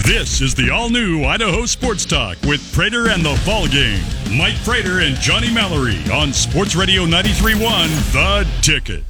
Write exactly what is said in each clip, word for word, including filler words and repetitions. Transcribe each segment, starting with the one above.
This is the all-new Idaho Sports Talk with Prater and the Fall Game. Mike Prater and Johnny Mallory on Sports Radio ninety-three point one, The Ticket.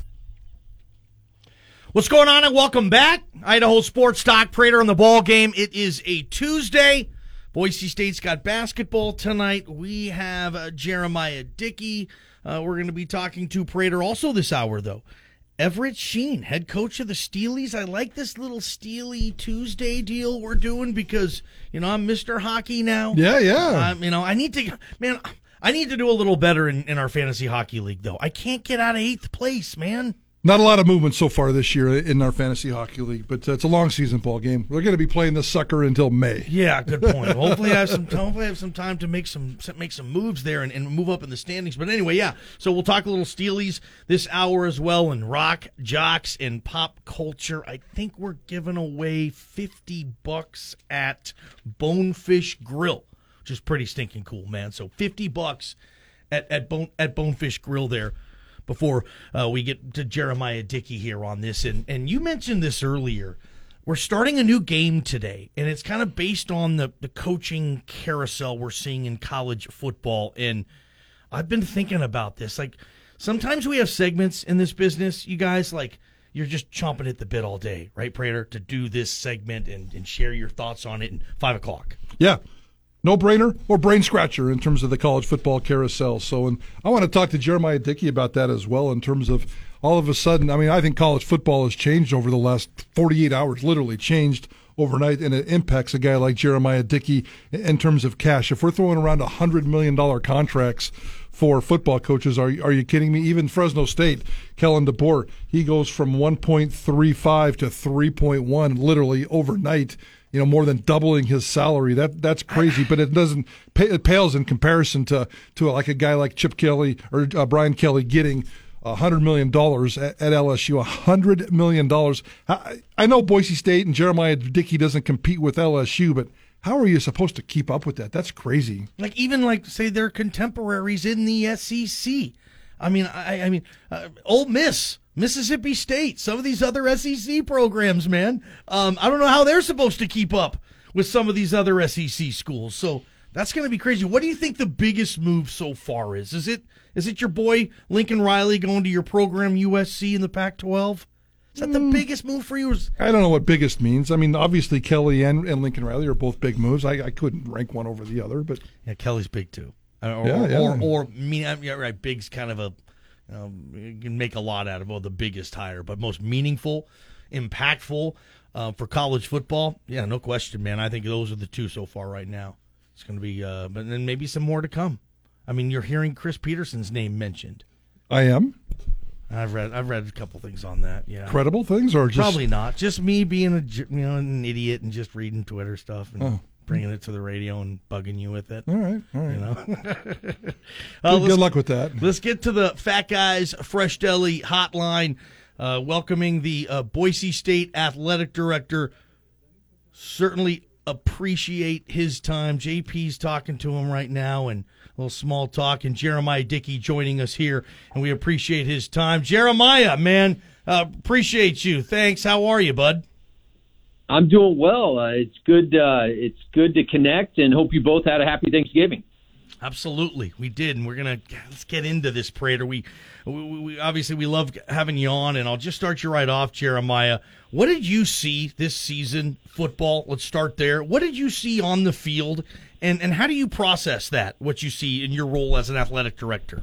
What's going on, and welcome back. Idaho Sports Talk, Prater on the Ball Game. It is a Tuesday. Boise State's got basketball tonight. We have uh, Jeremiah Dickey. Uh, we're going to be talking to Prater also this hour, though. Everett Sheen, head coach of the Steelies. I like this little Steely Tuesday deal we're doing because, you know, I'm Mister Hockey now. Yeah, yeah. Um, you know, I need to, man, I need to do a little better in, in our fantasy hockey league, though. I can't get out of eighth place, man. Not a lot of movement so far this year in our fantasy hockey league, but uh, it's a long season ball game. We're going to be playing this sucker until May. Yeah, good point. hopefully, I have some. Hopefully, I have some time to make some make some moves there and, and move up in the standings. But anyway, yeah. So we'll talk a little Steelies this hour as well, and rock, jocks, and pop culture. I think we're giving away fifty bucks at Bonefish Grill, which is pretty stinking cool, man. So fifty bucks at at Bone at Bonefish Grill there. Before uh, we get to Jeremiah Dickey here on this, and, and you mentioned this earlier, we're starting a new game today, and it's kind of based on the, the coaching carousel we're seeing in college football, and I've been thinking about this. Like, sometimes we have segments in this business, you guys, like, you're just chomping at the bit all day, right, Prater, to do this segment and, and share your thoughts on it at five o'clock. Yeah. No-brainer or brain scratcher in terms of the college football carousel. So, and I want to talk to Jeremiah Dickey about that as well in terms of all of a sudden, I mean, I think college football has changed over the last forty-eight hours, literally changed overnight, and it impacts a guy like Jeremiah Dickey in terms of cash. If we're throwing around one hundred million dollars contracts for football coaches, are, are you kidding me? Even Fresno State, Kellen DeBoer, he goes from one point three five to three point one literally overnight. You know, more than doubling his salary. That that's crazy, but it doesn't pay, it pales in comparison to to like a guy like Chip Kelly or uh, Brian Kelly getting a hundred million dollars at, at L S U. A hundred million dollars. I, I know Boise State and Jeremiah Dickey doesn't compete with L S U, but how are you supposed to keep up with that? That's crazy. Like even like say their contemporaries in the S E C. I mean, I, I mean, uh, Ole Miss, Mississippi State, some of these other S E C programs, man. Um, I don't know how they're supposed to keep up with some of these other S E C schools. So that's going to be crazy. What do you think the biggest move so far is? Is it is it your boy Lincoln Riley going to your program U S C in the Pac twelve? Is that the mm, biggest move for you? I don't know what biggest means. I mean, obviously Kelly and, and Lincoln Riley are both big moves. I, I couldn't rank one over the other, but yeah, Kelly's big too. Or, yeah, yeah. or, or, or mean, I mean, right, big's kind of a, you know, you can make a lot out of, oh, the biggest hire, but most meaningful, impactful uh, for college football, yeah, no question, man. I think those are the two so far right now. It's going to be, uh, but then maybe some more to come. I mean, you're hearing Chris Peterson's name mentioned. I am. I've read, I've read a couple things on that. Yeah, credible things, or just probably not. Just me being a, you know, an idiot and just reading Twitter stuff and. Oh. Bringing it to the radio and bugging you with it. All right, all right. You know? uh, good, good luck with that. Let's get to the Fat Guys Fresh Deli hotline, uh, welcoming the uh, Boise State Athletic Director. Certainly appreciate his time. J P's talking to him right now, and a little small talk, and Jeremiah Dickey joining us here, and we appreciate his time. Jeremiah, man, uh, appreciate you. Thanks. How are you, bud? I'm doing well. Uh, it's good. Uh, it's good to connect, and hope you both had a happy Thanksgiving. Absolutely, we did, and we're gonna let's get into this, Prater. We, we, we obviously we love having you on, and I'll just start you right off, Jeremiah. What did you see this season, football? Let's start there. What did you see on the field, and and how do you process that? What you see in your role as an athletic director?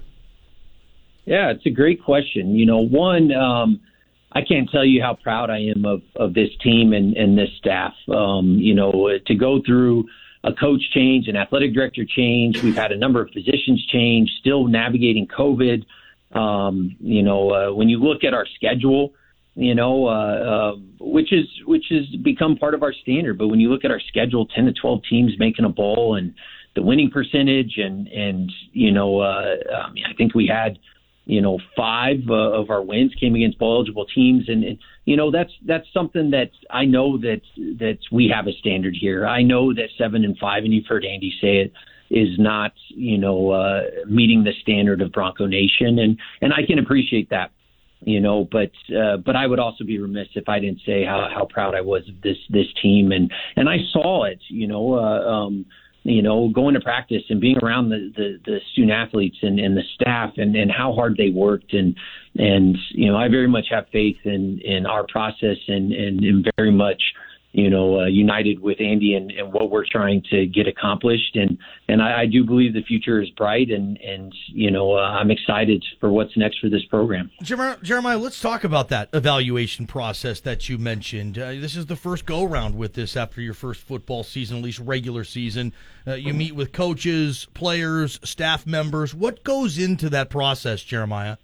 Yeah, it's a great question. You know, one. Um, I can't tell you how proud I am of, of this team and, and this staff. Um, you know, to go through a coach change, an athletic director change. We've had a number of positions change, still navigating COVID. Um, you know, uh, when you look at our schedule, you know, uh, uh, which is which has become part of our standard. But when you look at our schedule, ten to twelve teams making a bowl and the winning percentage and, and you know, uh, I mean, I think we had – You know, five uh, of our wins came against bowl-eligible teams, and, and you know that's that's something that I know that that we have a standard here. I know that seven and five, and you've heard Andy say it, is not you know uh, meeting the standard of Bronco Nation, and and I can appreciate that. you know, but uh, but I would also be remiss if I didn't say how, how proud I was of this this team, and and I saw it, you know, uh, um, you know, going to practice and being around the, the, the student athletes and, and the staff and, and how hard they worked, and and you know, I very much have faith in, in our process and and, and very much, you know, uh, united with Andy and, and what we're trying to get accomplished. And, and I, I do believe the future is bright, and, and you know, uh, I'm excited for what's next for this program. Jeremiah, Jeremiah, let's talk about that evaluation process that you mentioned. Uh, this is the first go-round with this after your first football season, at least regular season. Uh, you meet with coaches, players, staff members. What goes into that process, Jeremiah?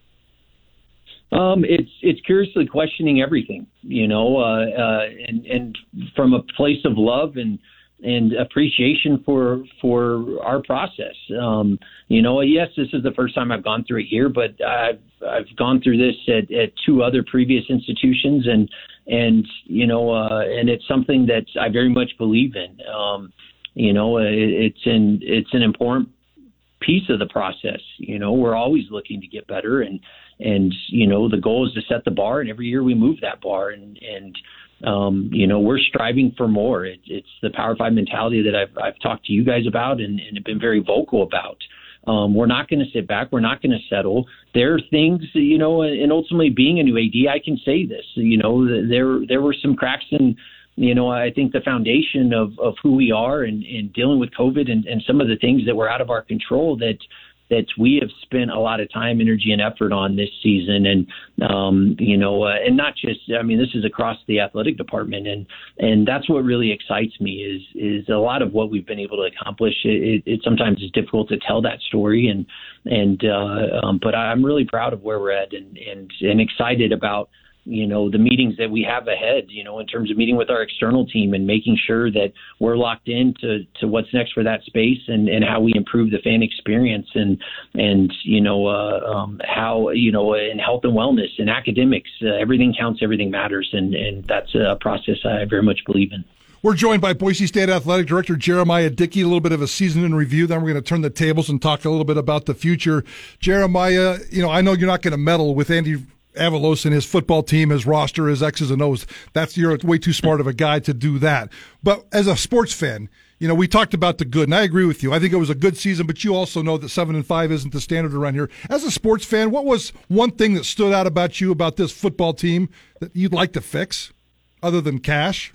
Um, it's it's curiously questioning everything, you know, uh, uh, and and from a place of love and and appreciation for for our process. Um, you know, yes, this is the first time I've gone through it here, but I've I've gone through this at, at two other previous institutions, and and you know, uh, and it's something that I very much believe in. Um, you know, it, it's an it's an important piece of the process. You know, we're always looking to get better, and and you know, the goal is to set the bar, and every year we move that bar, and and um, you know, we're striving for more. It, it's the Power Five mentality that I've I've talked to you guys about and, and have been very vocal about. Um, we're not going to sit back. We're not going to settle. There are things, you know, and ultimately being a new A D, I can say this. You know, there there were some cracks in, you know, I think the foundation of, of who we are and, and dealing with COVID and, and some of the things that were out of our control that that we have spent a lot of time, energy, and effort on this season. And, um, you know, uh, and not just, I mean, this is across the athletic department. And, and that's what really excites me is, is a lot of what we've been able to accomplish. It, it sometimes is difficult to tell that story. And, and, uh, um, but I'm really proud of where we're at, and, and, and excited about, you know, the meetings that we have ahead, you know, in terms of meeting with our external team and making sure that we're locked in to, to what's next for that space, and, and how we improve the fan experience, and, and, you know, uh, um, how, you know, in health and wellness and academics, uh, everything counts, everything matters. And, and that's a process I very much believe in. We're joined by Boise State Athletic Director Jeremiah Dickey. A little bit of a season in review. Then we're going to turn the tables and talk a little bit about the future. Jeremiah, you know, I know you're not going to meddle with Andy Avalos and his football team, his roster, his X's and O's. That's, you're way too smart of a guy to do that. But as a sports fan, you know, we talked about the good, and I agree with you. I think it was a good season, but you also know that seven and five isn't the standard around here. As a sports fan, what was one thing that stood out about you about this football team that you'd like to fix, other than cash?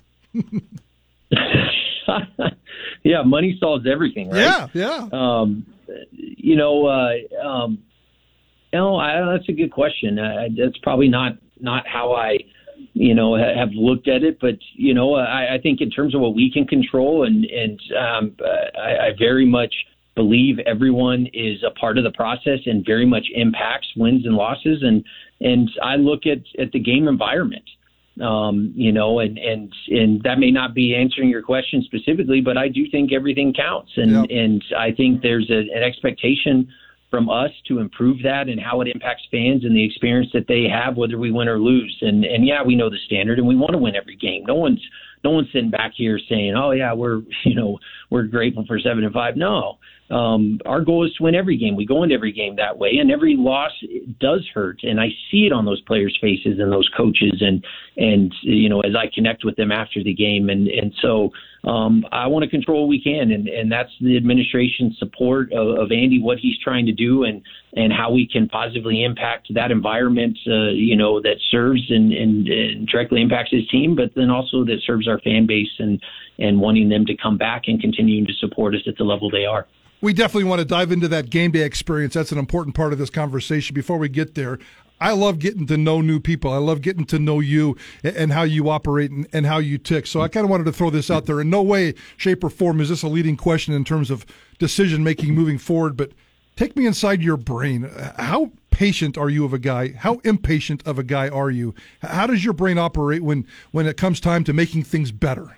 Yeah, money solves everything, right? Yeah, yeah. Um, you know, uh, um, No, I, that's a good question. Uh, that's probably not, not how I, you know, ha- have looked at it. But, you know, I, I think in terms of what we can control, and, and um, I, I very much believe everyone is a part of the process and very much impacts wins and losses. And, and I look at, at the game environment, um, you know, and, and, and that may not be answering your question specifically, but I do think everything counts. And, Yep. and I think there's a, an expectation from us to improve that and how it impacts fans and the experience that they have, whether we win or lose. And, and yeah, we know the standard, and we want to win every game. No one's, no one's sitting back here saying, oh yeah, we're, you know, we're grateful for seven and five. No, um, our goal is to win every game. We go into every game that way, and every loss does hurt. And I see it on those players' faces and those coaches, and, and, you know, as I connect with them after the game. And, and so, Um, I want to control what we can, and, and that's the administration's support of, of Andy, what he's trying to do, and, and how we can positively impact that environment, uh, you know, that serves and, and, and directly impacts his team, but then also that serves our fan base, and, and wanting them to come back and continuing to support us at the level they are. We definitely want to dive into that game day experience. That's an important part of this conversation. Before we get there, I love getting to know new people. I love getting to know you and how you operate and, and how you tick. So I kind of wanted to throw this out there. In no way, shape, or form is this a leading question in terms of decision-making moving forward, but take me inside your brain. How patient are you of a guy? How impatient of a guy are you? How does your brain operate when, when it comes time to making things better?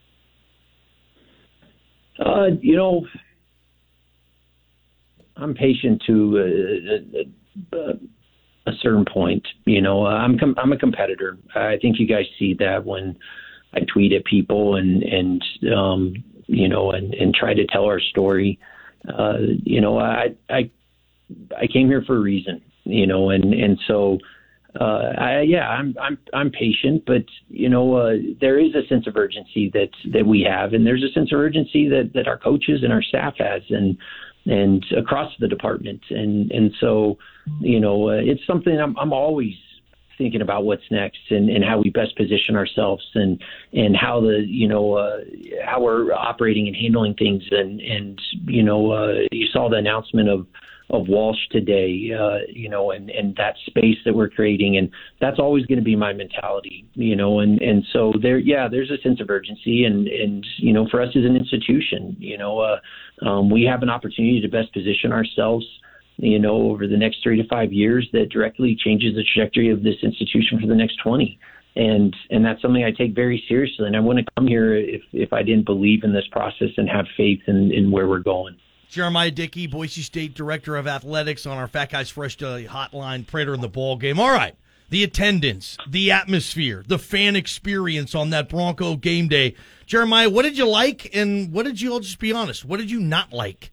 Uh, you know, I'm patient to uh, uh, a certain point. You know, I'm com- I'm a competitor. I think you guys see that when I tweet at people and and um, you know and, and try to tell our story. Uh, you know, I I I came here for a reason. You know, and and so uh, I, yeah, I'm I'm I'm patient, but you know, uh, there is a sense of urgency that that we have, and there's a sense of urgency that, that our coaches and our staff has, and and across the department, and and so you know, uh, it's something I'm I'm always thinking about what's next and, and how we best position ourselves and and how the you know uh, how we're operating and handling things, and and you know, uh, you saw the announcement of. of Walsh today, uh, you know, and, and that space that we're creating. And that's always going to be my mentality, you know, and, and so there, yeah, there's a sense of urgency and, and, you know, for us as an institution, you know, uh, um, we have an opportunity to best position ourselves, you know, over the next three to five years that directly changes the trajectory of this institution for the next twenty. And, and that's something I take very seriously. And I wouldn't come here if, if I didn't believe in this process and have faith in, in where we're going. Jeremiah Dickey, Boise State Director of Athletics, on our Fat Guys Fresh Daily hotline. Prater in the ball game. All right, the attendance, the atmosphere, the fan experience on that Bronco game day. Jeremiah, what did you like, and what did you, I'll just be honest, what did you not like?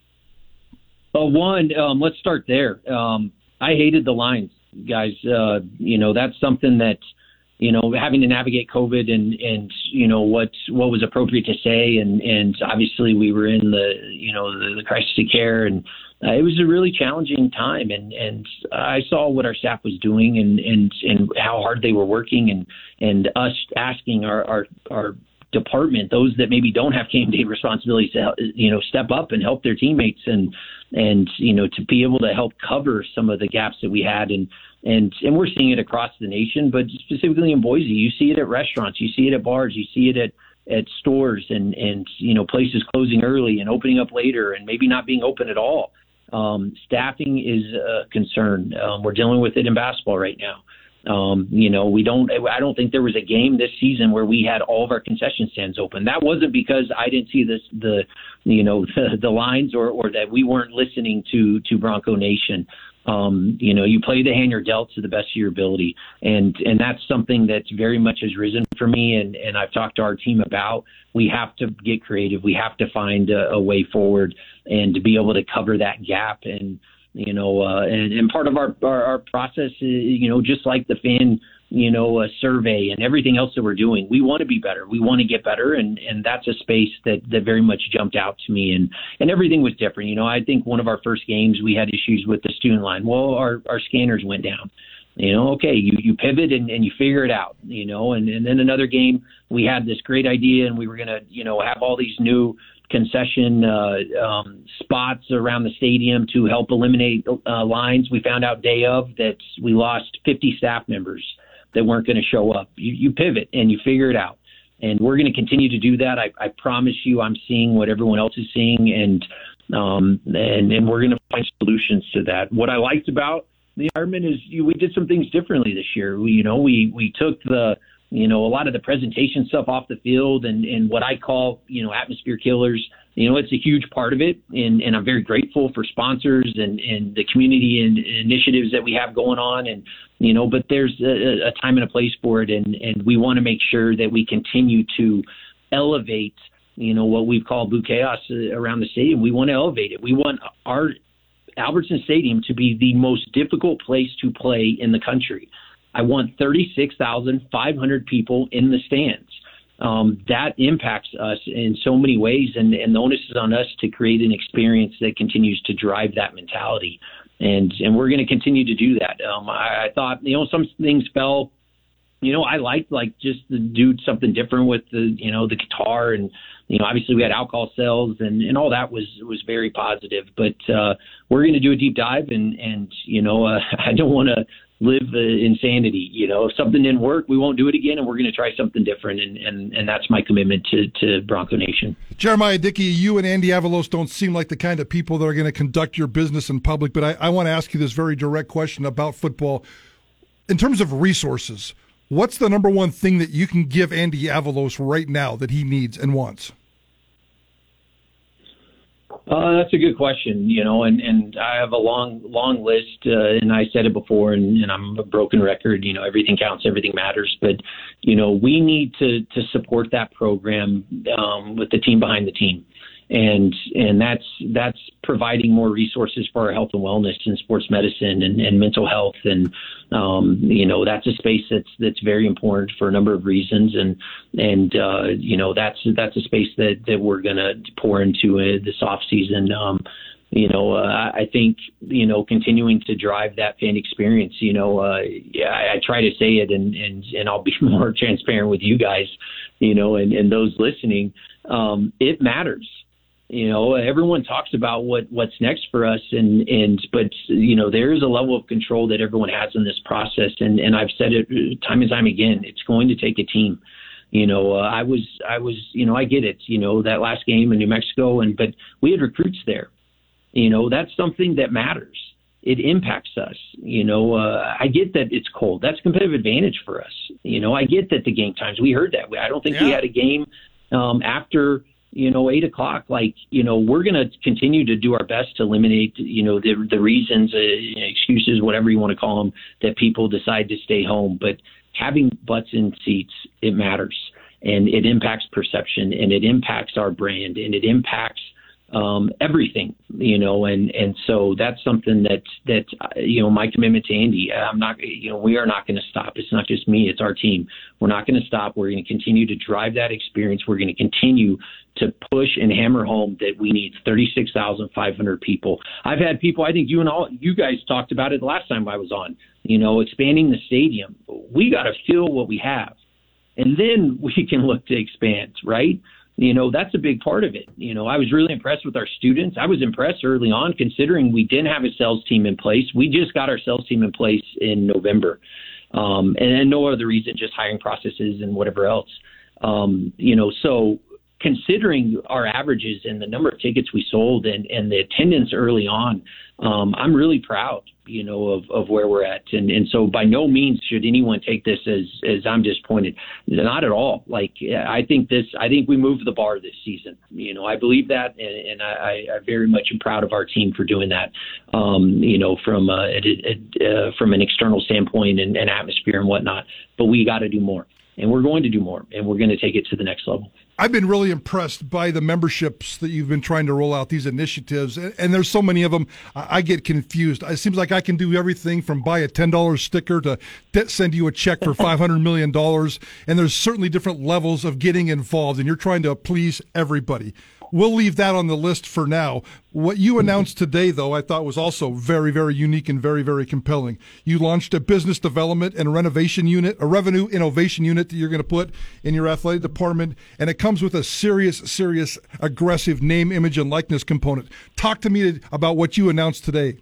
Well, one, um, let's start there. Um, I hated the lines, guys. Uh, you know, that's something that, you know, having to navigate COVID and, and you know, what what was appropriate to say. And, and obviously we were in the, you know, the, the crisis of care. And uh, it was a really challenging time. And, and I saw what our staff was doing and, and, and how hard they were working, and, and us asking our, our, our department, those that maybe don't have game day responsibilities, to, you know, step up and help their teammates and, and, you know, to be able to help cover some of the gaps that we had. And, And and we're seeing it across the nation, but specifically in Boise, you see it at restaurants, you see it at bars, you see it at, at stores, and, and you know, places closing early and opening up later and maybe not being open at all. Um, staffing is a concern. Um, we're dealing with it in basketball right now. Um, you know, we don't. I don't think there was a game this season where we had all of our concession stands open. That wasn't because I didn't see this, the, you know, the, the lines, or, or that we weren't listening to to Bronco Nation. Um, you know, you play the hand you're dealt to the best of your ability. And, and that's something that's very much has risen for me. And, and I've talked to our team about, we have to get creative. We have to find a, a way forward and to be able to cover that gap. And, you know, uh, and, and part of our, our, our process, is, you know, just like the fan, you know, a survey and everything else that we're doing, we want to be better. We want to get better. And, and that's a space that, that very much jumped out to me. And, and everything was different. You know, I think one of our first games, we had issues with the student line. Well, our, our scanners went down. You know, okay, you, you pivot and, and you figure it out, you know, and, and then another game, we had this great idea and we were going to, you know, have all these new concession uh, um, spots around the stadium to help eliminate uh, lines. We found out day of that we lost fifty staff members that weren't going to show up. You, you pivot and you figure it out. And we're going to continue to do that. I, I promise you I'm seeing what everyone else is seeing, and um, and, and we're going to find solutions to that. What I liked about the environment is you, we did some things differently this year. We, you know, we, we took the, you know, a lot of the presentation stuff off the field and, and what I call, you know, atmosphere killers. You know, it's a huge part of it. And, and I'm very grateful for sponsors and, and the community and initiatives that we have going on. And, you know, but there's a, a time and a place for it. And, and we want to make sure that we continue to elevate, you know, what we've called blue chaos around the stadium. We want to elevate it. We want our Albertson Stadium to be the most difficult place to play in the country. I want thirty-six thousand five hundred people in the stands. Um, that impacts us in so many ways, and, and the onus is on us to create an experience that continues to drive that mentality. And and we're going to continue to do that. Um, I, I thought, you know, some things fell, you know, I liked like just to do something different with the, you know, the guitar, and, you know, obviously we had alcohol sales and, and all that was, was very positive, but uh, we're going to do a deep dive and, and, you know, uh, I don't want to live uh, insanity. You know, if something didn't work, we won't do it again, and we're going to try something different. And, and, and that's my commitment to, to Bronco Nation. Jeremiah Dickey, you and Andy Avalos don't seem like the kind of people that are going to conduct your business in public, but I, I want to ask you this very direct question about football. In terms of resources, what's the number one thing that you can give Andy Avalos right now that he needs and wants? Uh, that's a good question, you know, and, and I have a long, long list, uh, and I said it before, and, and I'm a broken record, you know, everything counts, everything matters, but, you know, we need to, to support that program um, with the team behind the team. And and that's that's providing more resources for our health and wellness and sports medicine and, and mental health. And, um, you know, that's a space that's that's very important for a number of reasons. And, and uh, you know, that's that's a space that, that we're going to pour into uh, this offseason. Um, you know, uh, I think, you know, continuing to drive that fan experience, you know, uh, yeah, I, I try to say it and, and, and I'll be more transparent with you guys, you know, and, and those listening. Um, it matters. You know, everyone talks about what, what's next for us, and, and but, you know, there is a level of control that everyone has in this process. And, and I've said it time and time again, it's going to take a team. You know, uh, I was, I was, you know, I get it, you know, that last game in New Mexico, and but we had recruits there. You know, that's something that matters. It impacts us. You know, uh, I get that it's cold. That's a competitive advantage for us. You know, I get that the game times, we heard that. I don't think yeah. we had a game um, after – you know, eight o'clock, like, you know, we're going to continue to do our best to eliminate, you know, the the reasons, uh, excuses, whatever you want to call them, that people decide to stay home. But having butts in seats, it matters. And it impacts perception, and it impacts our brand, and it impacts um, everything, you know, and, and so that's something that, that, you know, my commitment to Andy, I'm not, you know, we are not going to stop. It's not just me, it's our team. We're not going to stop. We're going to continue to drive that experience. We're going to continue to push and hammer home that we need thirty-six thousand five hundred people. I've had people, I think you and all, you guys talked about it the last time I was on, you know, expanding the stadium. We got to fill what we have, and then we can look to expand, right? You know, that's a big part of it. You know, I was really impressed with our students. I was impressed early on, considering we didn't have a sales team in place. We just got our sales team in place in November. Um, and, and no other reason, just hiring processes and whatever else. Um, you know, so considering our averages and the number of tickets we sold and, and the attendance early on, um, I'm really proud, you know, of, of where we're at. And, and so by no means should anyone take this as, as I'm disappointed. Not at all. Like, I think this, I think we moved the bar this season. You know, I believe that. And, and I, I very much am proud of our team for doing that, um, you know, from, uh, a, a, uh, from an external standpoint and, and atmosphere and whatnot. But we got to do more. And we're going to do more. And we're going to take it to the next level. I've been really impressed by the memberships that you've been trying to roll out, these initiatives, and, and there's so many of them. I, I get confused. It seems like I can do everything from buy a ten dollar sticker to de- send you a check for five hundred million dollars, and there's certainly different levels of getting involved, and you're trying to please everybody. We'll leave that on the list for now. What you announced today, though, I thought was also very, very unique and very, very compelling. You launched a business development and renovation unit, a revenue innovation unit that you're going to put in your athletic department, and it comes with a serious, serious, aggressive name, image, and likeness component. Talk to me about what you announced today.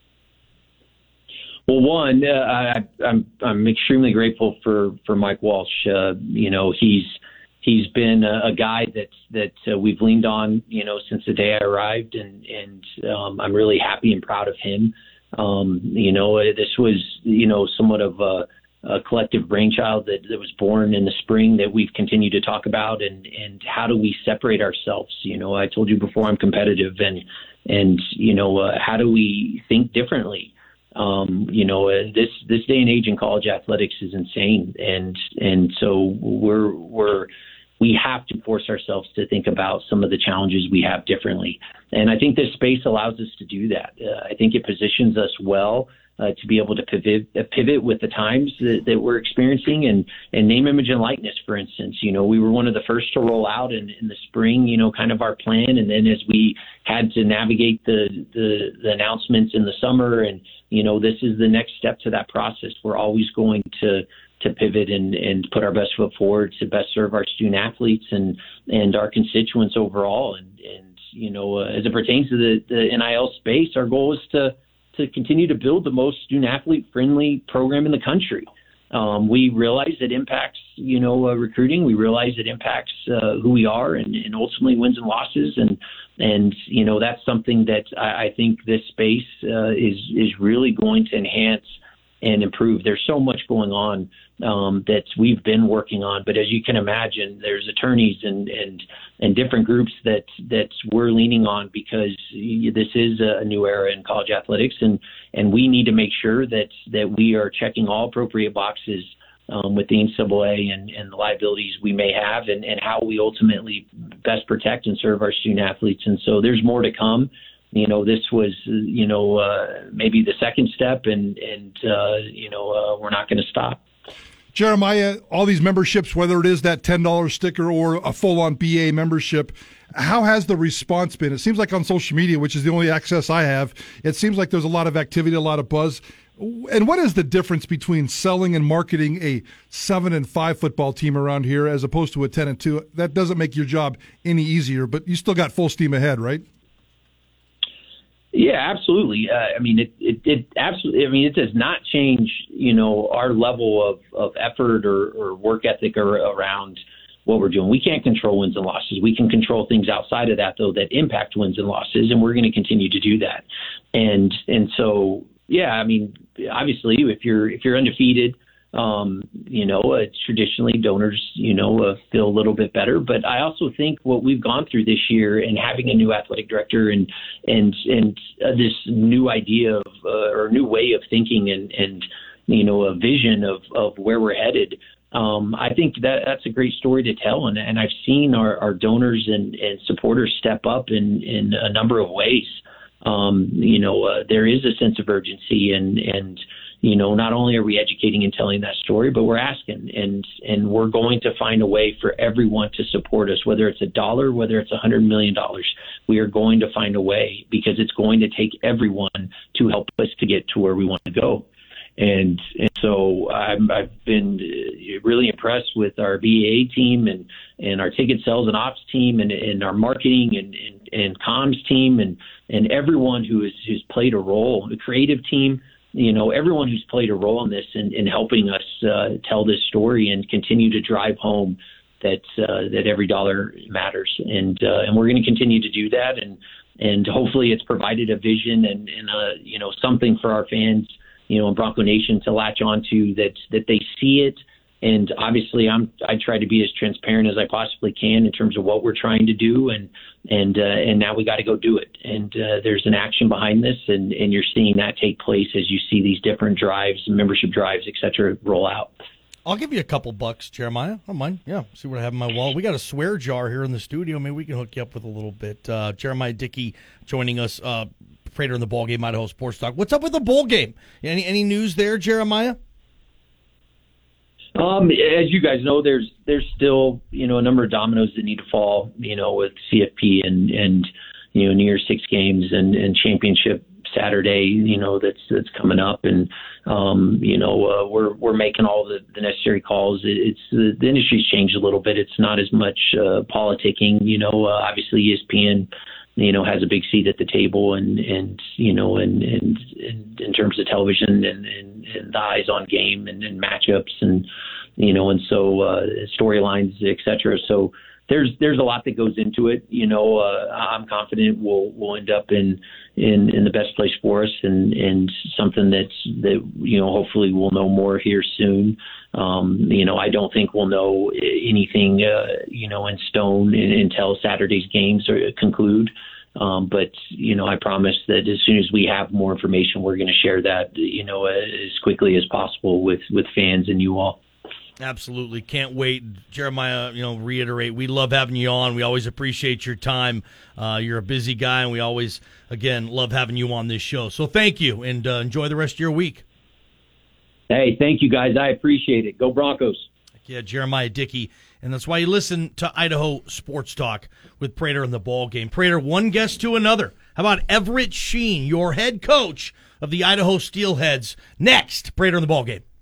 Well, one, uh, I, I'm I'm extremely grateful for for Mike Walsh. Uh, you know, he's He's been a, a guy that that uh, we've leaned on, you know, since the day I arrived, and and um, I'm really happy and proud of him. Um, you know, this was, you know, somewhat of a, a collective brainchild that, that was born in the spring that we've continued to talk about, and and how do we separate ourselves? You know, I told you before, I'm competitive, and and you know, uh, how do we think differently? Um, you know, uh, this this day and age in college athletics is insane, and and so we're we're. we have to force ourselves to think about some of the challenges we have differently. And I think this space allows us to do that. Uh, I think it positions us well uh, to be able to pivot, uh, pivot with the times that, that we're experiencing, and, and name, image, and likeness, for instance. You know, we were one of the first to roll out in, in the spring, you know, kind of our plan. And then as we had to navigate the, the, the announcements in the summer, and, you know, this is the next step to that process. We're always going to to pivot and, and put our best foot forward to best serve our student athletes and, and our constituents overall. And, and you know, uh, as it pertains to the, the N I L space, our goal is to, to continue to build the most student athlete friendly program in the country. Um, we realize it impacts, you know, uh, recruiting. We realize it impacts uh, who we are, and, and ultimately wins and losses. And, and, you know, that's something that I, I think this space uh, is, is really going to enhance and improve. There's so much going on um, that we've been working on, but as you can imagine, there's attorneys and and and different groups that that we're leaning on, because this is a new era in college athletics, and and we need to make sure that that we are checking all appropriate boxes um, with the N C double A and, and the liabilities we may have, and, and how we ultimately best protect and serve our student athletes. And so there's more to come. You know, this was, you know, uh, maybe the second step, and, and uh, you know, uh, we're not going to stop. Jeremiah, all these memberships, whether it is that ten dollars sticker or a full-on B A membership, how has the response been? It seems like on social media, which is the only access I have, it seems like there's a lot of activity, a lot of buzz. And what is the difference between selling and marketing a seven and five football team around here as opposed to a ten and two? That doesn't make your job any easier, but you still got full steam ahead, right? Yeah, absolutely. Uh, I mean, it, it, it absolutely, I mean, it does not change, you know, our level of, of effort or, or work ethic or around what we're doing. We can't control wins and losses. We can control things outside of that, though, that impact wins and losses, and we're going to continue to do that. And, and so, yeah, I mean, obviously, if you're, if you're undefeated, Um, you know, uh, traditionally donors, you know, uh, feel a little bit better. But I also think what we've gone through this year and having a new athletic director and and and uh, this new idea of uh, or new way of thinking and, and you know, a vision of, of where we're headed, um, I think that that's a great story to tell. And, and I've seen our, our donors and, and supporters step up in, in a number of ways. Um, you know, uh, there is a sense of urgency and, and you know, not only are we educating and telling that story, but we're asking, and and we're going to find a way for everyone to support us, whether it's a dollar, whether it's a hundred million dollars. We are going to find a way, because it's going to take everyone to help us to get to where we want to go. And and so I'm, I've been really impressed with our B A team and, and our ticket sales and ops team and, and our marketing and, and, and comms team and, and everyone who has who's played a role, the creative team. You know, everyone who's played a role in this and in, in helping us uh, tell this story and continue to drive home that uh, that every dollar matters. And uh, and we're going to continue to do that. And and hopefully it's provided a vision and, and a, you know, something for our fans, you know, in Bronco Nation to latch onto, that that they see it. And obviously, I'm I try to be as transparent as I possibly can in terms of what we're trying to do, and and uh, and now we got to go do it. And uh, there's an action behind this, and, and you're seeing that take place as you see these different drives, membership drives, et cetera, roll out. I'll give you a couple bucks, Jeremiah. I don't mind. Yeah, see what I have in my wall. We got a swear jar here in the studio. Maybe we can hook you up with a little bit. Uh, Jeremiah Dickey joining us, uh, Prater in the Ball Game, Idaho Sports Talk. What's up with the bowl game? Any any news there, Jeremiah? Um, as you guys know, there's there's still, you know, a number of dominoes that need to fall, you know, with C F P and, and you know, New Year's Six games and, and championship Saturday, you know, that's that's coming up. And, um, you know, uh, we're we're making all the, the necessary calls. It, it's the, the industry's changed a little bit. It's not as much uh, politicking, you know, uh, obviously E S P N, you know, has a big seat at the table and, and you know, and, and, and in terms of television and, and, and the eyes on game and, and matchups and, you know, and so uh, storylines, et cetera. So there's there's a lot that goes into it. You know, uh, I'm confident we'll we'll end up in, in, in the best place for us and, and something that's that, you know, hopefully we'll know more here soon. Um, you know, I don't think we'll know anything, uh, you know, in stone until Saturday's games are, conclude. Um, but, you know, I promise that as soon as we have more information, we're going to share that, you know, as quickly as possible with, with fans and you all. Absolutely. Can't wait. Jeremiah, you know, reiterate, we love having you on. We always appreciate your time. Uh, you're a busy guy, and we always, again, love having you on this show. So thank you, and uh, enjoy the rest of your week. Hey, thank you, guys. I appreciate it. Go Broncos. Yeah, Jeremiah Dickey. And that's why you listen to Idaho Sports Talk with Prater in the Ball Game. Prater, one guest to another. How about Everett Sheen, your head coach of the Idaho Steelheads? Next, Prater in the Ball Game.